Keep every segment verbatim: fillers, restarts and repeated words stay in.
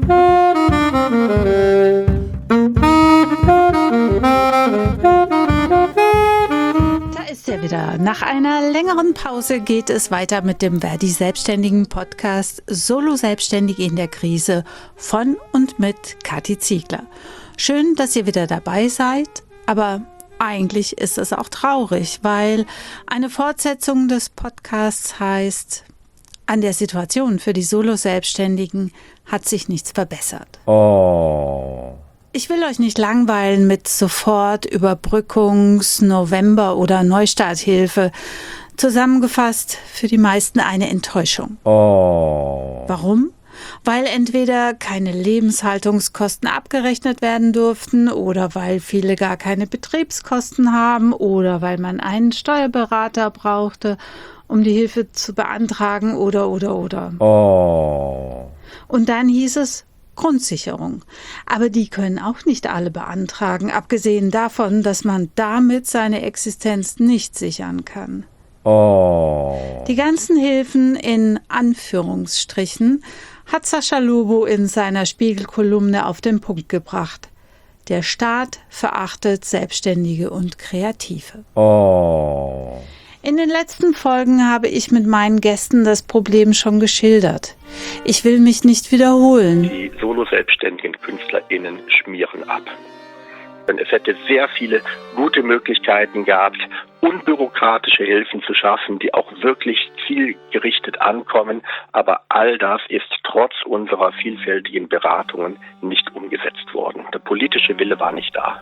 Ist ja wieder. Nach einer längeren Pause geht es weiter mit dem Verdi Selbstständigen Podcast Solo Selbstständige in der Krise von und mit Kathi Ziegler. Schön, dass ihr wieder dabei seid, aber eigentlich ist es auch traurig, weil eine Fortsetzung des Podcasts heißt, an der Situation für die Solo Selbstständigen hat sich nichts verbessert. Oh. Ich will euch nicht langweilen mit sofort Überbrückungs-, November- oder Neustarthilfe. Zusammengefasst für die meisten eine Enttäuschung. Oh. Warum? Weil entweder keine Lebenshaltungskosten abgerechnet werden durften oder weil viele gar keine Betriebskosten haben oder weil man einen Steuerberater brauchte, um die Hilfe zu beantragen oder, oder, oder. Oh. Und dann hieß es, Grundsicherung. Aber die können auch nicht alle beantragen, abgesehen davon, dass man damit seine Existenz nicht sichern kann. Oh. Die ganzen Hilfen in Anführungsstrichen hat Sascha Lobo in seiner Spiegel-Kolumne auf den Punkt gebracht. Der Staat verachtet Selbstständige und Kreative. Oh. In den letzten Folgen habe ich mit meinen Gästen das Problem schon geschildert. Ich will mich nicht wiederholen. Die solo-selbstständigen KünstlerInnen schmieren ab. Und es hätte sehr viele gute Möglichkeiten gehabt, unbürokratische Hilfen zu schaffen, die auch wirklich zielgerichtet ankommen. Aber all das ist trotz unserer vielfältigen Beratungen nicht umgesetzt worden. Der politische Wille war nicht da.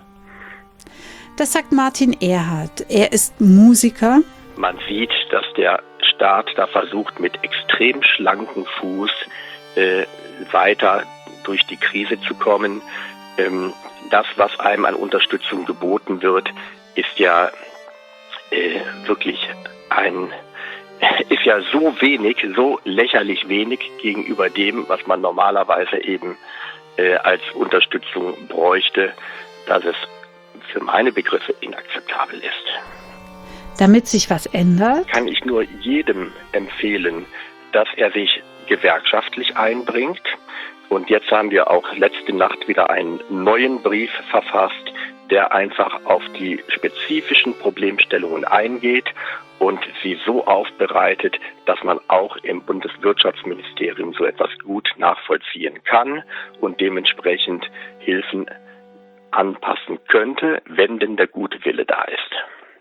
Das sagt Martin Erhardt. Er ist Musiker. Man sieht, dass der Staat da versucht, mit extrem schlankem Fuß äh, weiter durch die Krise zu kommen. Ähm, das, was einem an Unterstützung geboten wird, ist ja äh, wirklich ein, ist ja so wenig, so lächerlich wenig gegenüber dem, was man normalerweise eben äh, als Unterstützung bräuchte, dass es für meine Begriffe inakzeptabel ist. Damit sich was ändert, kann ich nur jedem empfehlen, dass er sich gewerkschaftlich einbringt. Und jetzt haben wir auch letzte Nacht wieder einen neuen Brief verfasst, der einfach auf die spezifischen Problemstellungen eingeht und sie so aufbereitet, dass man auch im Bundeswirtschaftsministerium so etwas gut nachvollziehen kann und dementsprechend Hilfen anpassen könnte, wenn denn der gute Wille da ist.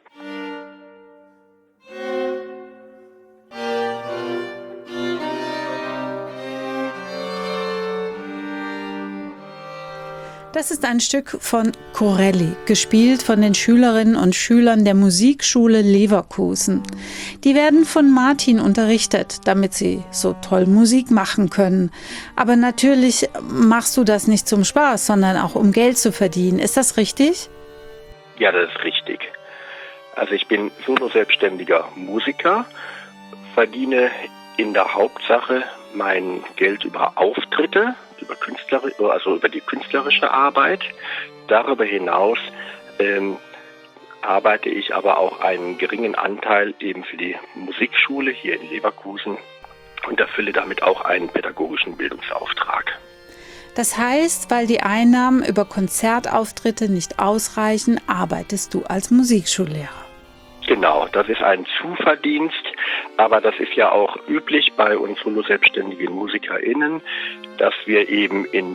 Das ist ein Stück von Corelli, gespielt von den Schülerinnen und Schülern der Musikschule Leverkusen. Die werden von Martin unterrichtet, damit sie so toll Musik machen können. Aber natürlich machst du das nicht zum Spaß, sondern auch um Geld zu verdienen. Ist das richtig? Ja, das ist richtig. Also ich bin solo-selbstständiger Musiker, verdiene in der Hauptsache mein Geld über Auftritte, über Künstler, also über die künstlerische Arbeit. Darüber hinaus ähm, arbeite ich aber auch einen geringen Anteil eben für die Musikschule hier in Leverkusen und erfülle damit auch einen pädagogischen Bildungsauftrag. Das heißt, weil die Einnahmen über Konzertauftritte nicht ausreichen, arbeitest du als Musikschullehrer. Genau, das ist ein Zuverdienst, aber das ist ja auch üblich bei uns solo-selbstständigen MusikerInnen, dass wir eben in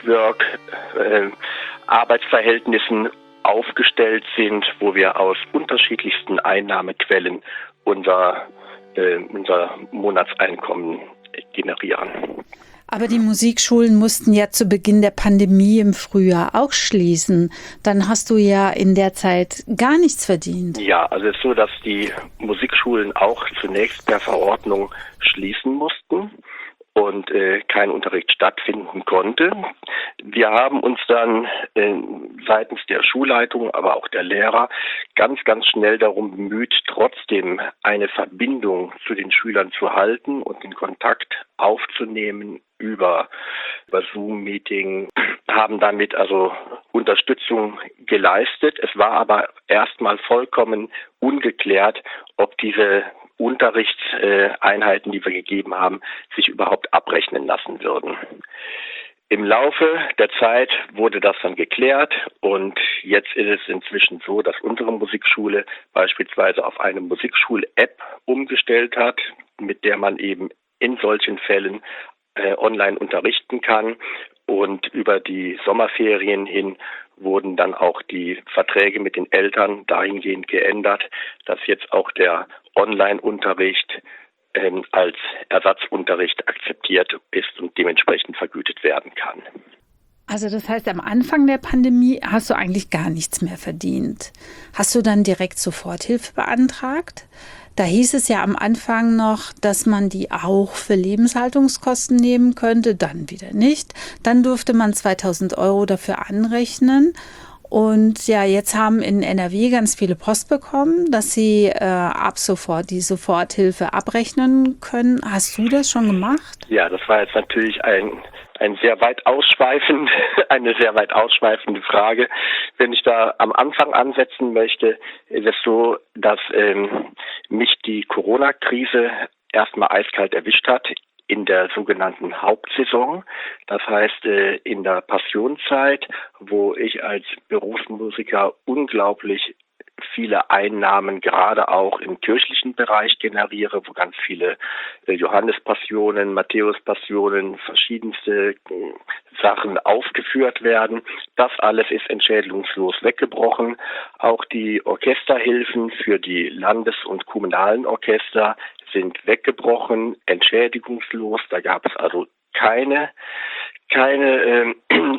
Patchwork-Arbeitsverhältnissen äh, aufgestellt sind, wo wir aus unterschiedlichsten Einnahmequellen unser, äh, unser Monatseinkommen generieren. Aber die Musikschulen mussten ja zu Beginn der Pandemie im Frühjahr auch schließen. Dann hast du ja in der Zeit gar nichts verdient. Ja, also es ist so, dass die Musikschulen auch zunächst per Verordnung schließen mussten und äh, kein Unterricht stattfinden konnte. Wir haben uns dann äh, seitens der Schulleitung, aber auch der Lehrer ganz, ganz schnell darum bemüht, trotzdem eine Verbindung zu den Schülern zu halten und den Kontakt aufzunehmen über, über Zoom-Meeting, haben damit also Unterstützung geleistet. Es war aber erstmal vollkommen ungeklärt, ob diese Unterrichtseinheiten, die wir gegeben haben, sich überhaupt abrechnen lassen würden. Im Laufe der Zeit wurde das dann geklärt und jetzt ist es inzwischen so, dass unsere Musikschule beispielsweise auf eine Musikschul-App umgestellt hat, mit der man eben in solchen Fällen äh, online unterrichten kann. Und über die Sommerferien hin wurden dann auch die Verträge mit den Eltern dahingehend geändert, dass jetzt auch der Online-Unterricht ähm, als Ersatzunterricht akzeptiert ist und dementsprechend vergütet werden kann. Also das heißt, am Anfang der Pandemie hast du eigentlich gar nichts mehr verdient. Hast du dann direkt Soforthilfe beantragt? Da hieß es ja am Anfang noch, dass man die auch für Lebenshaltungskosten nehmen könnte, dann wieder nicht. Dann durfte man zweitausend Euro dafür anrechnen. Und ja, jetzt haben in N R W ganz viele Post bekommen, dass sie äh, ab sofort die Soforthilfe abrechnen können. Hast du das schon gemacht? Ja, das war jetzt natürlich ein ein sehr weit ausschweifend, eine sehr weit ausschweifende Frage. Wenn ich da am Anfang ansetzen möchte, ist es so, dass ähm, mich die Corona-Krise erstmal eiskalt erwischt hat in der sogenannten Hauptsaison. Das heißt, äh, in der Passionszeit, wo ich als Berufsmusiker unglaublich viele Einnahmen gerade auch im kirchlichen Bereich generiere, wo ganz viele äh, Johannespassionen, Matthäuspassionen, verschiedenste äh, Sachen aufgeführt werden. Das alles ist entschädigungslos weggebrochen. Auch die Orchesterhilfen für die Landes- und kommunalen Orchester sind weggebrochen, entschädigungslos. Da gab es also keine, keine, äh,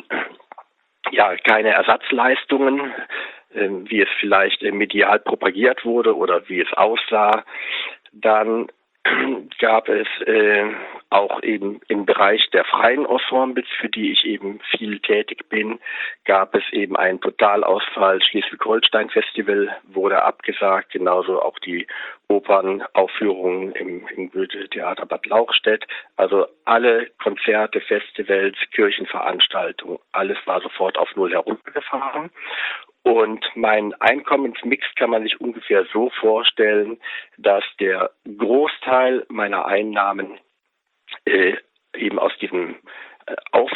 ja, keine Ersatzleistungen, wie es vielleicht medial propagiert wurde oder wie es aussah. Dann gab es äh, auch eben im Bereich der freien Ensembles, für die ich eben viel tätig bin, gab es eben einen Totalausfall. Schleswig-Holstein-Festival wurde abgesagt, genauso auch die Opernaufführungen im, im Goethe-Theater Bad Lauchstädt. Also alle Konzerte, Festivals, Kirchenveranstaltungen, alles war sofort auf Null heruntergefahren. Und mein Einkommensmix kann man sich ungefähr so vorstellen, dass der Großteil meiner Einnahmen äh, eben aus diesem äh,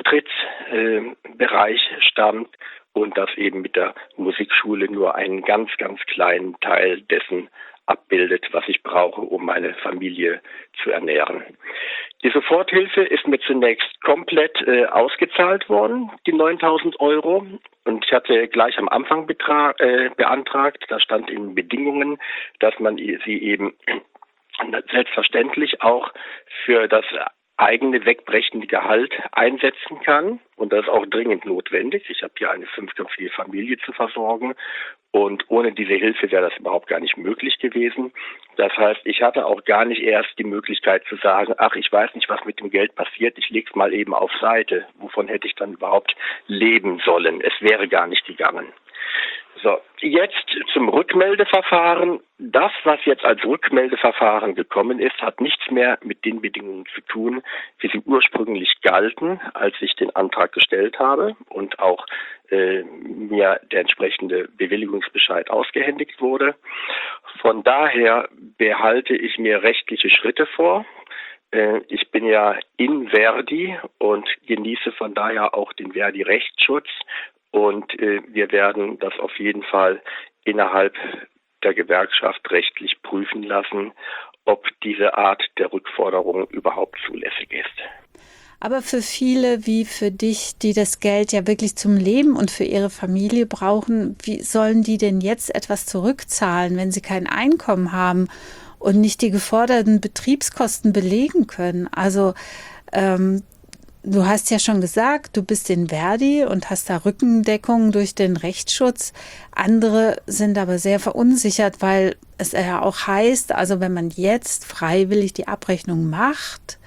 Auftrittsbereich äh, stammt und dass eben mit der Musikschule nur einen ganz, ganz kleinen Teil dessen abbildet, was ich brauche, um meine Familie zu ernähren. Die Soforthilfe ist mir zunächst komplett äh, ausgezahlt worden, die neuntausend Euro. Und ich hatte gleich am Anfang betra- äh, beantragt, da stand in Bedingungen, dass man sie eben selbstverständlich auch für das eigene wegbrechende Gehalt einsetzen kann. Und das ist auch dringend notwendig. Ich habe hier eine fünfköpfige Familie zu versorgen. Und ohne diese Hilfe wäre das überhaupt gar nicht möglich gewesen. Das heißt, ich hatte auch gar nicht erst die Möglichkeit zu sagen, ach, ich weiß nicht, was mit dem Geld passiert, ich lege es mal eben auf Seite. Wovon hätte ich dann überhaupt leben sollen? Es wäre gar nicht gegangen. So, jetzt zum Rückmeldeverfahren. Das, was jetzt als Rückmeldeverfahren gekommen ist, hat nichts mehr mit den Bedingungen zu tun, wie sie ursprünglich galten, als ich den Antrag gestellt habe und auch äh, mir der entsprechende Bewilligungsbescheid ausgehändigt wurde. Von daher behalte ich mir rechtliche Schritte vor. Äh, ich bin ja in Verdi und genieße von daher auch den Verdi-Rechtsschutz. Und äh, wir werden das auf jeden Fall innerhalb der Gewerkschaft rechtlich prüfen lassen, ob diese Art der Rückforderung überhaupt zulässig ist. Aber für viele wie für dich, die das Geld ja wirklich zum Leben und für ihre Familie brauchen, wie sollen die denn jetzt etwas zurückzahlen, wenn sie kein Einkommen haben und nicht die geforderten Betriebskosten belegen können? Also ähm, du hast ja schon gesagt, du bist in Verdi und hast da Rückendeckung durch den Rechtsschutz. Andere sind aber sehr verunsichert, weil es ja auch heißt, also wenn man jetzt freiwillig die Abrechnung macht,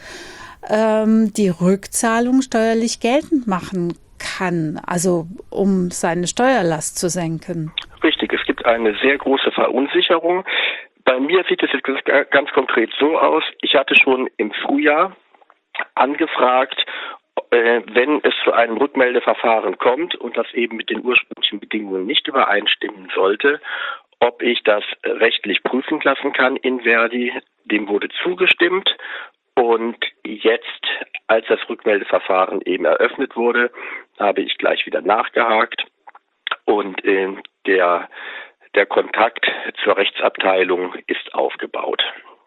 ähm, die Rückzahlung steuerlich geltend machen kann, also um seine Steuerlast zu senken. Richtig, es gibt eine sehr große Verunsicherung. Bei mir sieht es jetzt ganz konkret so aus, ich hatte schon im Frühjahr angefragt, äh, wenn es zu einem Rückmeldeverfahren kommt und das eben mit den ursprünglichen Bedingungen nicht übereinstimmen sollte, ob ich das rechtlich prüfen lassen kann in Verdi. Dem wurde zugestimmt und jetzt, als das Rückmeldeverfahren eben eröffnet wurde, habe ich gleich wieder nachgehakt und äh, der, der Kontakt zur Rechtsabteilung ist aufgebaut.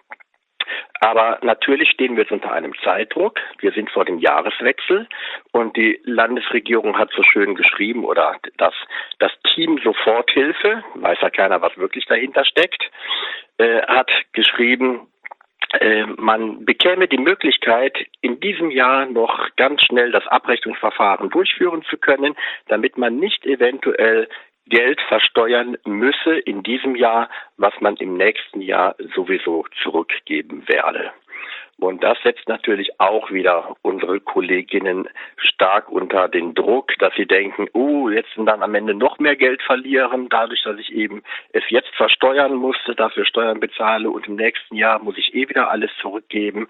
Aber natürlich stehen wir jetzt unter einem Zeitdruck. Wir sind vor dem Jahreswechsel und die Landesregierung hat so schön geschrieben, oder das, das Team Soforthilfe, weiß ja keiner, was wirklich dahinter steckt, äh, hat geschrieben, äh, man bekäme die Möglichkeit, in diesem Jahr noch ganz schnell das Abrechnungsverfahren durchführen zu können, damit man nicht eventuell Geld versteuern müsse in diesem Jahr, was man im nächsten Jahr sowieso zurückgeben werde. Und das setzt natürlich auch wieder unsere Kolleginnen stark unter den Druck, dass sie denken, uh, jetzt dann am Ende noch mehr Geld verlieren, dadurch, dass ich eben es jetzt versteuern musste, dafür Steuern bezahle und im nächsten Jahr muss ich eh wieder alles zurückgeben.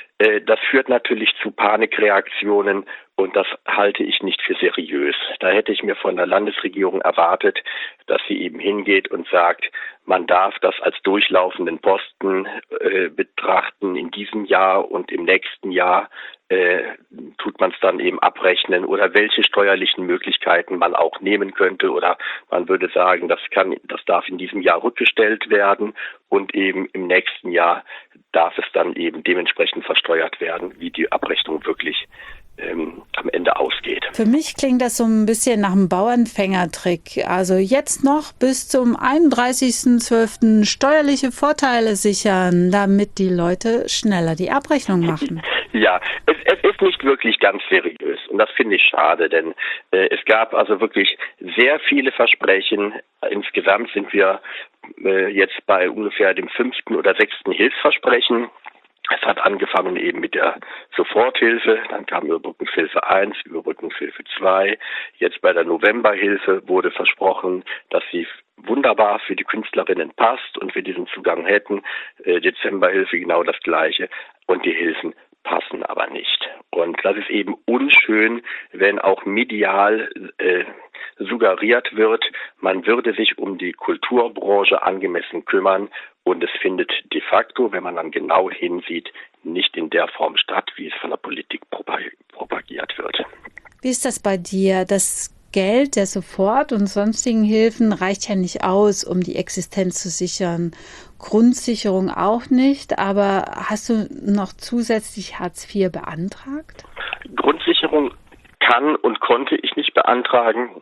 Das führt natürlich zu Panikreaktionen und das halte ich nicht für seriös. Da hätte ich mir von der Landesregierung erwartet, dass sie eben hingeht und sagt, man darf das als durchlaufenden Posten äh, betrachten in diesem Jahr und im nächsten Jahr äh, tut man es dann eben abrechnen oder welche steuerlichen Möglichkeiten man auch nehmen könnte oder man würde sagen, das kann, das darf in diesem Jahr rückgestellt werden und eben im nächsten Jahr darf es dann eben dementsprechend versteuert werden, wie die Abrechnung wirklich ähm, am Ende ausgeht. Für mich klingt das so ein bisschen nach einem Bauernfängertrick. Also jetzt noch bis zum einunddreißigsten zwölften steuerliche Vorteile sichern, damit die Leute schneller die Abrechnung machen. Ja, es, es ist nicht wirklich ganz seriös und das finde ich schade, denn äh, es gab also wirklich sehr viele Versprechen. Insgesamt sind wir äh, jetzt bei ungefähr dem fünften oder sechsten Hilfsversprechen. Es hat angefangen eben mit der Soforthilfe, dann kam Überbrückungshilfe eins, Überbrückungshilfe zwei. Jetzt bei der Novemberhilfe wurde versprochen, dass sie wunderbar für die Künstlerinnen passt und wir diesen Zugang hätten. Äh, Dezemberhilfe genau das Gleiche und die Hilfen passen aber nicht. Und das ist eben unschön, wenn auch medial äh, suggeriert wird, man würde sich um die Kulturbranche angemessen kümmern und es findet de facto, wenn man dann genau hinsieht, nicht in der Form statt, wie es von der Politik propagiert wird. Wie ist das bei dir? Das Geld der Sofort- und sonstigen Hilfen reicht ja nicht aus, um die Existenz zu sichern. Grundsicherung auch nicht, aber hast du noch zusätzlich Hartz vier beantragt? Grundsicherung kann und konnte ich nicht beantragen,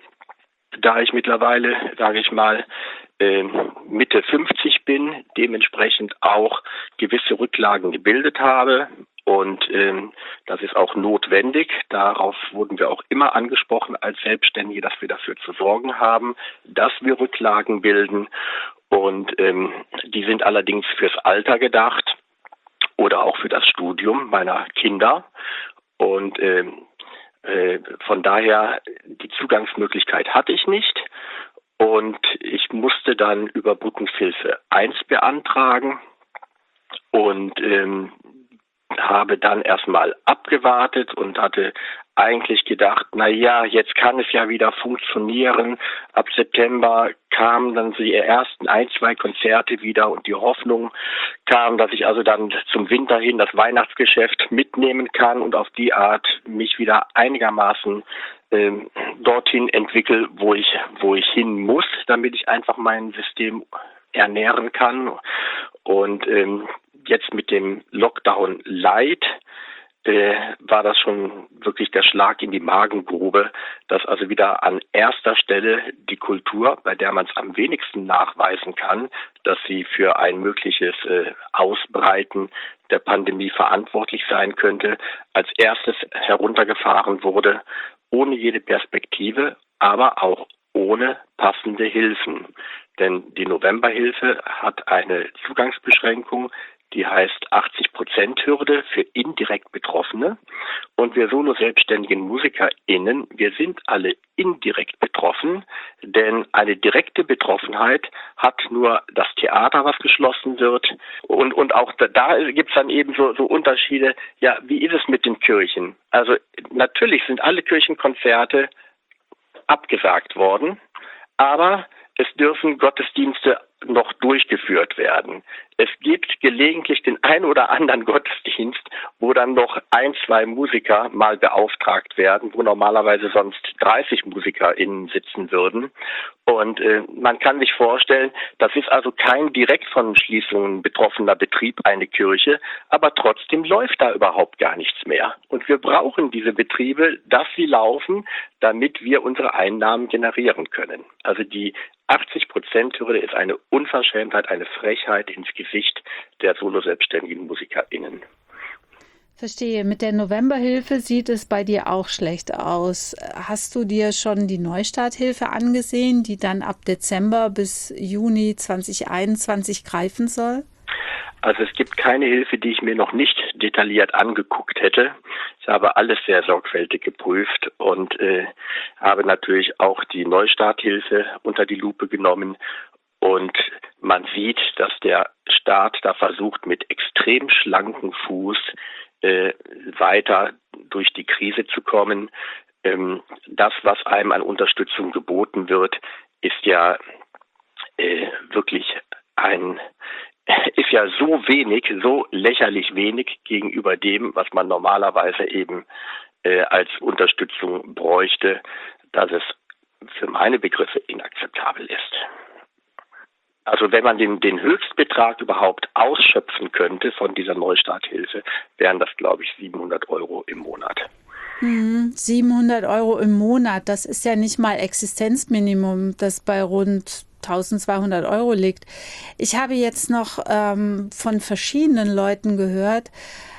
da ich mittlerweile, sage ich mal, Mitte fünfzig bin, dementsprechend auch gewisse Rücklagen gebildet habe. Und ähm, das ist auch notwendig. Darauf wurden wir auch immer angesprochen als Selbstständige, dass wir dafür zu sorgen haben, dass wir Rücklagen bilden. Und ähm, die sind allerdings fürs Alter gedacht oder auch für das Studium meiner Kinder. Und ähm, äh, von daher, die Zugangsmöglichkeit hatte ich nicht. Und ich musste dann Überbrückungshilfe eins beantragen und ähm, habe dann erstmal abgewartet und hatte eigentlich gedacht, na ja, jetzt kann es ja wieder funktionieren. Ab September kamen dann die ersten ein, zwei Konzerte wieder und die Hoffnung kam, dass ich also dann zum Winter hin das Weihnachtsgeschäft mitnehmen kann und auf die Art mich wieder einigermaßen ähm, dorthin entwickle, wo ich, wo ich hin muss, damit ich einfach mein System ernähren kann. Und ähm, jetzt mit dem Lockdown Light äh, war das schon wirklich der Schlag in die Magengrube, dass also wieder an erster Stelle die Kultur, bei der man es am wenigsten nachweisen kann, dass sie für ein mögliches äh, Ausbreiten der Pandemie verantwortlich sein könnte, als erstes heruntergefahren wurde, ohne jede Perspektive, aber auch ohne passende Hilfen. Denn die Novemberhilfe hat eine Zugangsbeschränkung, die heißt achtzig Prozent Hürde für indirekt Betroffene. Und wir solo-selbstständigen MusikerInnen, wir sind alle indirekt betroffen, denn eine direkte Betroffenheit hat nur das Theater, was geschlossen wird. Und, und auch da, da gibt es dann eben so, so Unterschiede. Ja, wie ist es mit den Kirchen? Also natürlich sind alle Kirchenkonzerte abgesagt worden, aber es dürfen Gottesdienste noch durchgeführt werden. Es gibt gelegentlich den einen oder anderen Gottesdienst, wo dann noch ein, zwei Musiker mal beauftragt werden, wo normalerweise sonst dreißig MusikerInnen sitzen würden. Und äh, man kann sich vorstellen, das ist also kein direkt von Schließungen betroffener Betrieb, eine Kirche, aber trotzdem läuft da überhaupt gar nichts mehr. Und wir brauchen diese Betriebe, dass sie laufen, damit wir unsere Einnahmen generieren können. Also die achtzig Prozent Hürde ist eine Unverschämtheit, eine Frechheit ins Gesicht der solo-selbstständigen MusikerInnen. Verstehe. Mit der Novemberhilfe sieht es bei dir auch schlecht aus. Hast du dir schon die Neustarthilfe angesehen, die dann ab Dezember bis Juni zwanzig einundzwanzig greifen soll? Also es gibt keine Hilfe, die ich mir noch nicht detailliert angeguckt hätte. Ich habe alles sehr sorgfältig geprüft und äh, habe natürlich auch die Neustarthilfe unter die Lupe genommen. Und man sieht, dass der Staat da versucht, mit extrem schlankem Fuß äh, weiter durch die Krise zu kommen. Ähm, das, was einem an Unterstützung geboten wird, ist ja äh, wirklich ein ist ja so wenig, so lächerlich wenig gegenüber dem, was man normalerweise eben äh, als Unterstützung bräuchte, dass es für meine Begriffe inakzeptabel ist. Also wenn man den, den Höchstbetrag überhaupt ausschöpfen könnte von dieser Neustarthilfe, wären das, glaube ich, siebenhundert Euro im Monat. Hm, siebenhundert Euro im Monat, das ist ja nicht mal Existenzminimum, das bei rund eintausendzweihundert Euro liegt. Ich habe jetzt noch ähm, von verschiedenen Leuten gehört,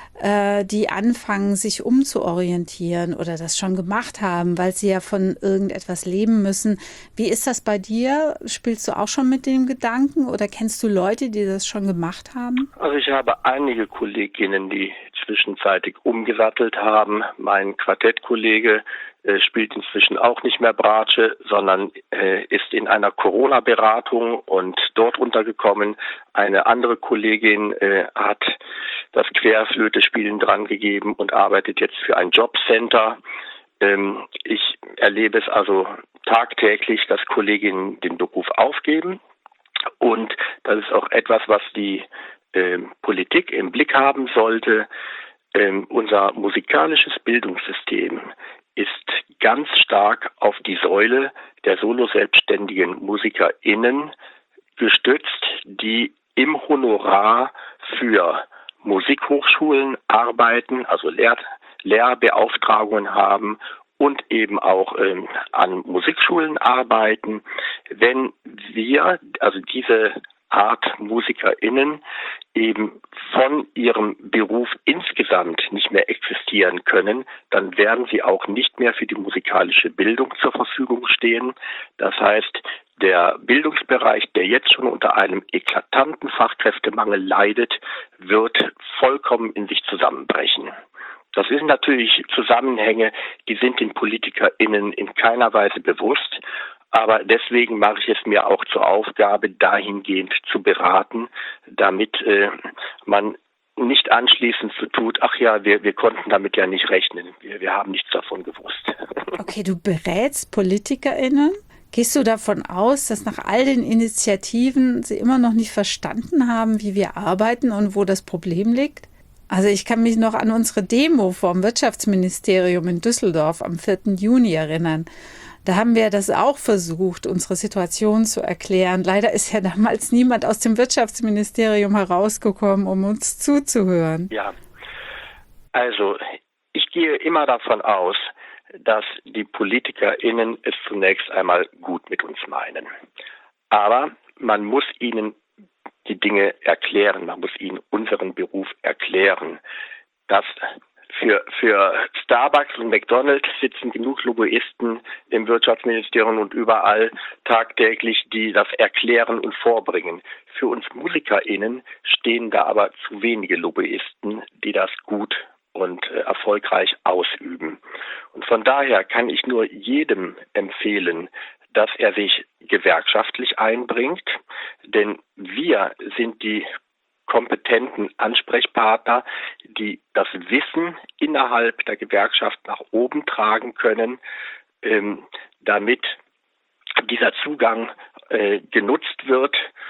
äh, die anfangen, sich umzuorientieren oder das schon gemacht haben, weil sie ja von irgendetwas leben müssen. Wie ist das bei dir? Spielst du auch schon mit dem Gedanken oder kennst du Leute, die das schon gemacht haben? Also ich habe einige Kolleginnen, die zwischenzeitig umgesattelt haben. Mein Quartettkollege äh, spielt inzwischen auch nicht mehr Bratsche, sondern äh, ist in einer Corona-Beratung und dort untergekommen. Eine andere Kollegin äh, hat das Querflöte-Spielen dran gegeben und arbeitet jetzt für ein Jobcenter. Ähm, ich erlebe es also tagtäglich, dass Kolleginnen den Beruf aufgeben. Und das ist auch etwas, was die äh, Politik im Blick haben sollte. Ähm, unser musikalisches Bildungssystem ist ganz stark auf die Säule der solo-selbstständigen MusikerInnen gestützt, die im Honorar für Musikhochschulen arbeiten, also Lehr- Lehrbeauftragungen haben und eben auch ähm, an Musikschulen arbeiten. Wenn wir, also diese Art MusikerInnen, eben von ihrem Beruf insgesamt nicht mehr existieren können, dann werden sie auch nicht mehr für die musikalische Bildung zur Verfügung stehen. Das heißt, der Bildungsbereich, der jetzt schon unter einem eklatanten Fachkräftemangel leidet, wird vollkommen in sich zusammenbrechen. Das sind natürlich Zusammenhänge, die sind den PolitikerInnen in keiner Weise bewusst. Aber deswegen mache ich es mir auch zur Aufgabe, dahingehend zu beraten, damit äh, man nicht anschließend so tut, ach ja, wir, wir konnten damit ja nicht rechnen. Wir, wir haben nichts davon gewusst. Okay, du berätst PolitikerInnen? Gehst du davon aus, dass nach all den Initiativen sie immer noch nicht verstanden haben, wie wir arbeiten und wo das Problem liegt? Also ich kann mich noch an unsere Demo vom Wirtschaftsministerium in Düsseldorf am vierten Juni erinnern. Da haben wir das auch versucht, unsere Situation zu erklären. Leider ist ja damals niemand aus dem Wirtschaftsministerium herausgekommen, um uns zuzuhören. Ja, also ich gehe immer davon aus, dass die PolitikerInnen es zunächst einmal gut mit uns meinen. Aber man muss ihnen die Dinge erklären, man muss ihnen unseren Beruf erklären. Dass für, für Starbucks und McDonald's sitzen genug Lobbyisten im Wirtschaftsministerium und überall tagtäglich, die das erklären und vorbringen. Für uns MusikerInnen stehen da aber zu wenige Lobbyisten, die das gut und äh, erfolgreich ausüben. Und von daher kann ich nur jedem empfehlen, dass er sich gewerkschaftlich einbringt, denn wir sind die kompetenten Ansprechpartner, die das Wissen innerhalb der Gewerkschaft nach oben tragen können, ähm, damit dieser Zugang äh, genutzt wird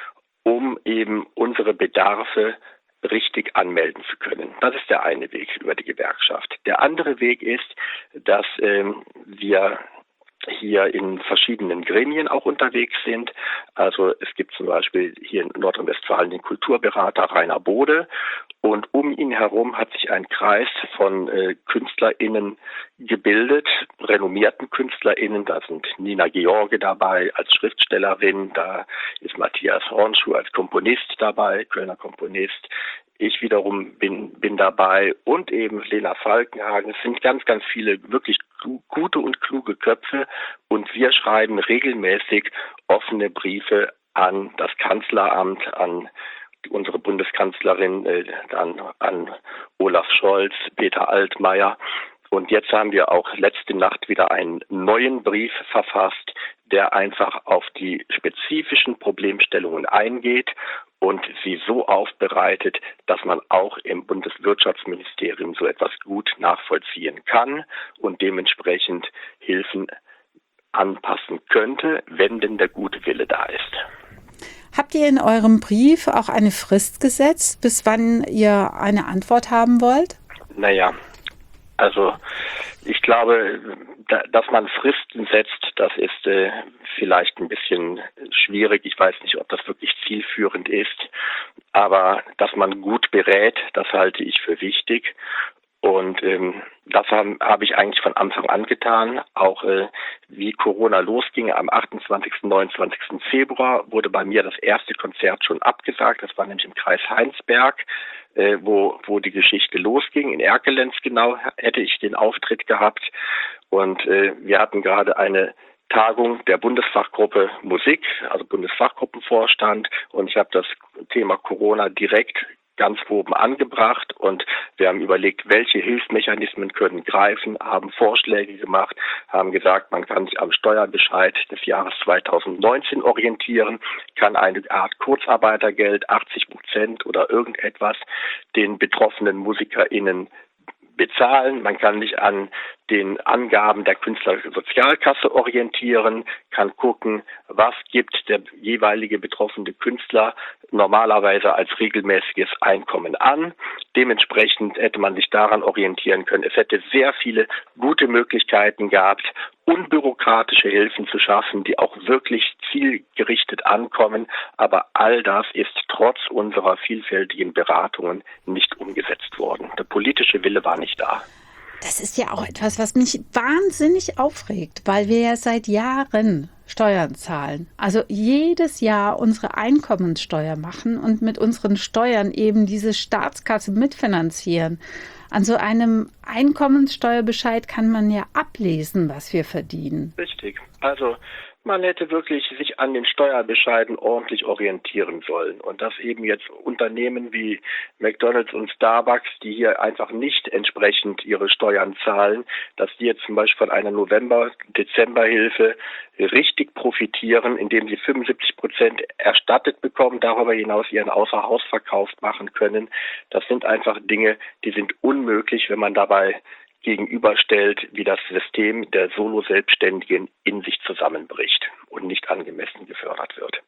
um eben unsere Bedarfe richtig anmelden zu können. Das ist der eine Weg über die Gewerkschaft. Der andere Weg ist, dass ähm, wir hier in verschiedenen Gremien auch unterwegs sind. Also es gibt zum Beispiel hier in Nordrhein-Westfalen den Kulturberater Rainer Bode und um ihn herum hat sich ein Kreis von äh, KünstlerInnen gebildet, renommierten KünstlerInnen. Da sind Nina George dabei als Schriftstellerin, da ist Matthias Hornschuh als Komponist dabei, Kölner Komponist. Ich wiederum bin, bin dabei und eben Lena Falkenhagen. Es sind ganz, ganz viele wirklich gute und kluge Köpfe und wir schreiben regelmäßig offene Briefe an das Kanzleramt, an unsere Bundeskanzlerin, äh, an, an Olaf Scholz, Peter Altmaier. Und jetzt haben wir auch letzte Nacht wieder einen neuen Brief verfasst, der einfach auf die spezifischen Problemstellungen eingeht und sie so aufbereitet, dass man auch im Bundeswirtschaftsministerium so etwas gut nachvollziehen kann und dementsprechend Hilfen anpassen könnte, wenn denn der gute Wille da ist. Habt ihr in eurem Brief auch eine Frist gesetzt, bis wann ihr eine Antwort haben wollt? Naja, also ich glaube, da, dass man Fristen setzt, das ist äh, vielleicht ein bisschen schwierig. Ich weiß nicht, ob das wirklich zielführend ist, aber dass man gut berät, das halte ich für wichtig. Und ähm, das habe hab ich eigentlich von Anfang an getan. Auch äh, wie Corona losging, am achtundzwanzigsten, neunundzwanzigsten Februar wurde bei mir das erste Konzert schon abgesagt. Das war nämlich im Kreis Heinsberg, äh, wo wo die Geschichte losging. In Erkelenz genau hätte ich den Auftritt gehabt. Und äh, wir hatten gerade eine Tagung der Bundesfachgruppe Musik, also Bundesfachgruppenvorstand. Und ich habe das Thema Corona direkt ganz oben angebracht und wir haben überlegt, welche Hilfsmechanismen können greifen, haben Vorschläge gemacht, haben gesagt, man kann sich am Steuerbescheid des Jahres zweitausendneunzehn orientieren, kann eine Art Kurzarbeitergeld, achtzig Prozent oder irgendetwas den betroffenen MusikerInnen bezahlen. Man kann sich an den Angaben der Künstlersozialkasse orientieren, kann gucken, was gibt der jeweilige betroffene Künstler normalerweise als regelmäßiges Einkommen an. Dementsprechend hätte man sich daran orientieren können. Es hätte sehr viele gute Möglichkeiten gehabt, unbürokratische Hilfen zu schaffen, die auch wirklich zielgerichtet ankommen. Aber all das ist trotz unserer vielfältigen Beratungen nicht umgesetzt worden. Der politische Wille war nicht da. Das ist ja auch etwas, was mich wahnsinnig aufregt, weil wir ja seit Jahren Steuern zahlen. Also jedes Jahr unsere Einkommenssteuer machen und mit unseren Steuern eben diese Staatskasse mitfinanzieren. An so einem Einkommenssteuerbescheid kann man ja ablesen, was wir verdienen. Richtig. Also man hätte wirklich sich an den Steuerbescheiden ordentlich orientieren sollen. Und dass eben jetzt Unternehmen wie McDonald's und Starbucks, die hier einfach nicht entsprechend ihre Steuern zahlen, dass die jetzt zum Beispiel von einer November-Dezember-Hilfe richtig profitieren, indem sie fünfundsiebzig Prozent erstattet bekommen, darüber hinaus ihren Außerhausverkauf machen können. Das sind einfach Dinge, die sind unmöglich, wenn man dabei gegenüberstellt, wie das System der Solo-Selbstständigen in sich zusammenbricht und nicht angemessen gefördert wird.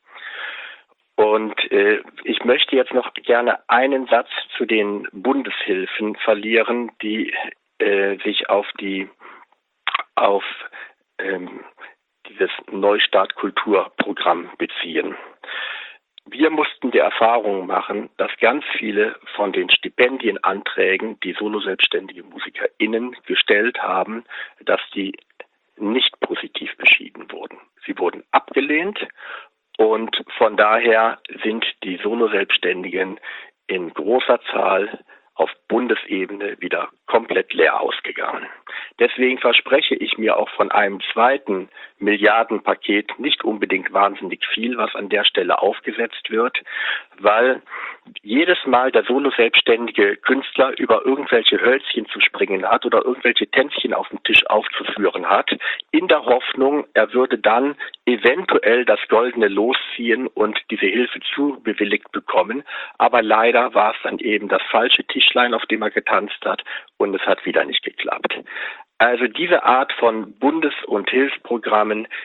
Und äh, ich möchte jetzt noch gerne einen Satz zu den Bundeshilfen verlieren, die äh, sich auf die auf ähm, dieses Neustart-Kulturprogramm beziehen. Wir mussten die Erfahrung machen, dass ganz viele von den Stipendienanträgen, die solo-selbstständige MusikerInnen gestellt haben, dass die nicht positiv beschieden wurden. Sie wurden abgelehnt und von daher sind die Solo-Selbstständigen in großer Zahl auf Bundesebene wieder komplett leer ausgegangen. Deswegen verspreche ich mir auch von einem zweiten Milliardenpaket nicht unbedingt wahnsinnig viel, was an der Stelle aufgesetzt wird, weil jedes Mal der solo-selbstständige Künstler über irgendwelche Hölzchen zu springen hat oder irgendwelche Tänzchen auf dem Tisch aufzuführen hat, in der Hoffnung, er würde dann eventuell das goldene Los ziehen und diese Hilfe zubewilligt bekommen. Aber leider war es dann eben das falsche Tischlein, auf dem er getanzt hat, und es hat wieder nicht geklappt. Also diese Art von Bundes- und Hilfsprogrammen,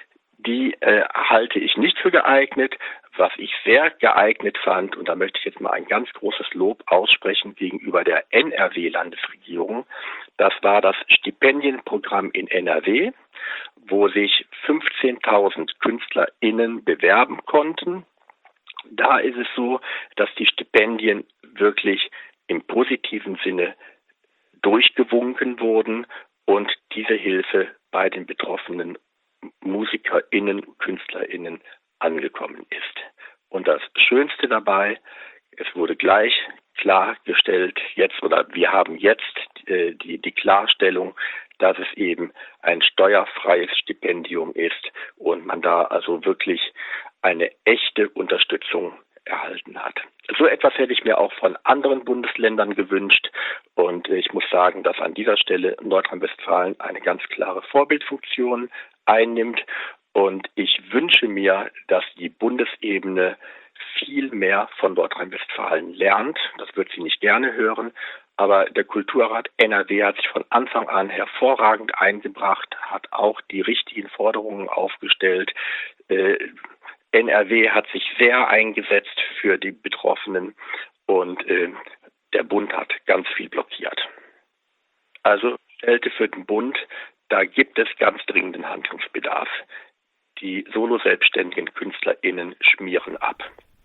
die äh, halte ich nicht für geeignet. Was ich sehr geeignet fand, und da möchte ich jetzt mal ein ganz großes Lob aussprechen gegenüber der N R W-Landesregierung, das war das Stipendienprogramm in N R W, wo sich fünfzehntausend KünstlerInnen bewerben konnten. Da ist es so, dass die Stipendien wirklich im positiven Sinne durchgewunken wurden und diese Hilfe bei den betroffenen MusikerInnen, KünstlerInnen angekommen ist. Und das Schönste dabei, es wurde gleich klargestellt, jetzt oder wir haben jetzt äh, die, die Klarstellung, dass es eben ein steuerfreies Stipendium ist und man da also wirklich eine echte Unterstützung erhalten hat. So etwas hätte ich mir auch von anderen Bundesländern gewünscht und ich muss sagen, dass an dieser Stelle Nordrhein-Westfalen eine ganz klare Vorbildfunktion einnimmt und ich wünsche mir, dass die Bundesebene viel mehr von Nordrhein-Westfalen lernt. Das wird sie nicht gerne hören, aber der Kulturrat N R W hat sich von Anfang an hervorragend eingebracht, hat auch die richtigen Forderungen aufgestellt. Äh, N R W hat sich sehr eingesetzt für die Betroffenen und äh, der Bund hat ganz viel blockiert. Also stellte für den Bund, da gibt es ganz dringenden Handlungsbedarf. Die solo-selbstständigen KünstlerInnen schmieren ab.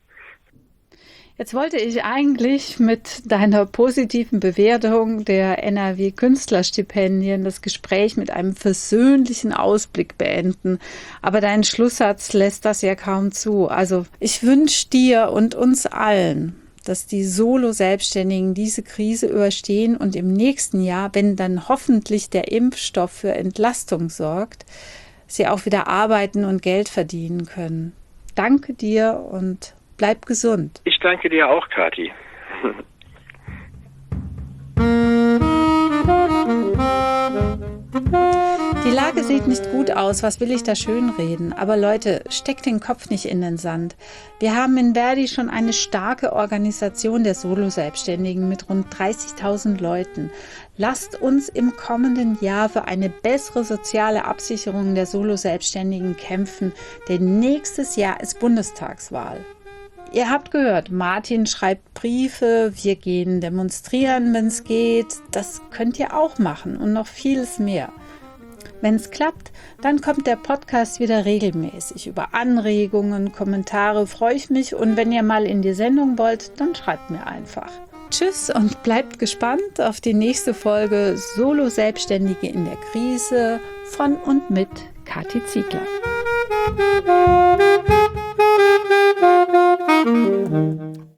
Jetzt wollte ich eigentlich mit deiner positiven Bewertung der N R W Künstlerstipendien das Gespräch mit einem versöhnlichen Ausblick beenden. Aber dein Schlusssatz lässt das ja kaum zu. Also ich wünsche dir und uns allen, dass die Solo-Selbstständigen diese Krise überstehen und im nächsten Jahr, wenn dann hoffentlich der Impfstoff für Entlastung sorgt, sie auch wieder arbeiten und Geld verdienen können. Danke dir und bleib gesund. Ich danke dir auch, Kathi. Die Lage sieht nicht gut aus, was will ich da schönreden? Aber Leute, steckt den Kopf nicht in den Sand. Wir haben in Verdi schon eine starke Organisation der Solo-Selbstständigen mit rund dreißigtausend Leuten. Lasst uns im kommenden Jahr für eine bessere soziale Absicherung der Solo-Selbstständigen kämpfen, denn nächstes Jahr ist Bundestagswahl. Ihr habt gehört, Martin schreibt Briefe, wir gehen demonstrieren, wenn es geht. Das könnt ihr auch machen und noch vieles mehr. Wenn es klappt, dann kommt der Podcast wieder regelmäßig. Über Anregungen, Kommentare freue ich mich und wenn ihr mal in die Sendung wollt, dann schreibt mir einfach. Tschüss und bleibt gespannt auf die nächste Folge Solo-Selbstständige in der Krise von und mit Kathi Ziegler. Thank you.